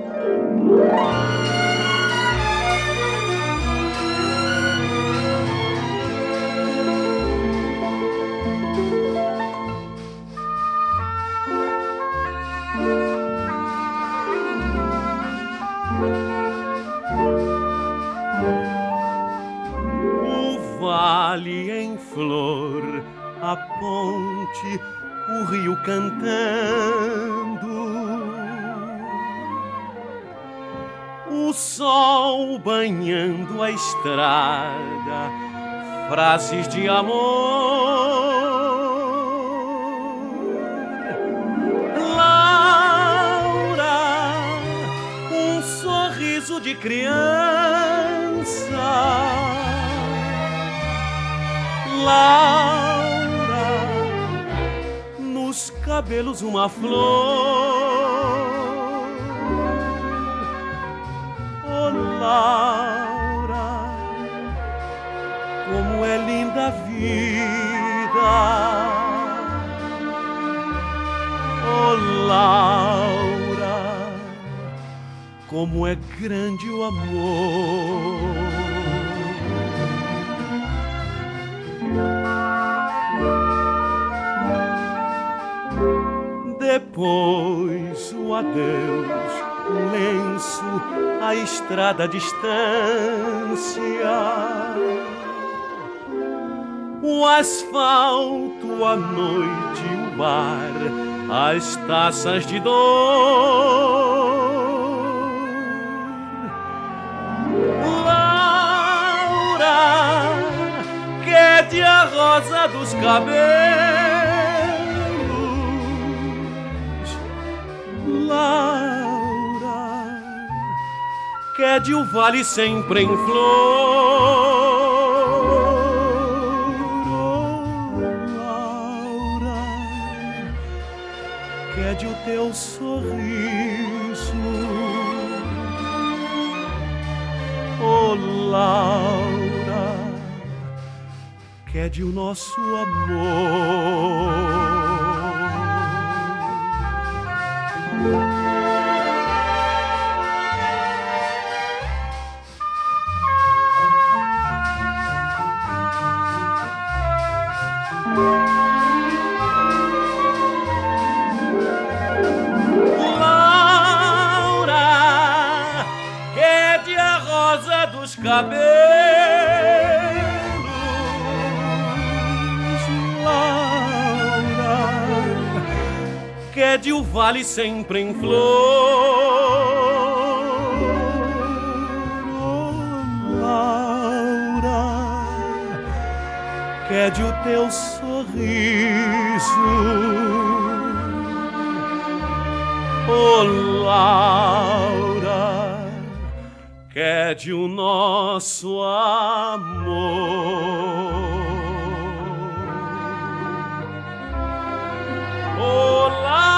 Vale em flor, a ponte, o rio cantando, o sol banhando a estrada, frases de amor. Laura, um sorriso de criança. Laura, nos cabelos uma flor. Oh, Laura, como é linda a vida. Oh, Laura, como é grande o amor. Depois o adeus, um lenço, a estrada, a distância, o asfalto, a noite, o bar, as taças de dor. Laura, quede a rosa dos cabelos. Laura, quede o vale sempre em flor. Oh, Laura, quede o teu sorriso. Oh, Laura, quede o nosso amor. Laura, quede a rosa dos cabelos. Laura, quede o vale sempre em flor. Oh, Laura, quede o teu sorriso. Oh, Laura, quede o nosso amor. Oh, Laura.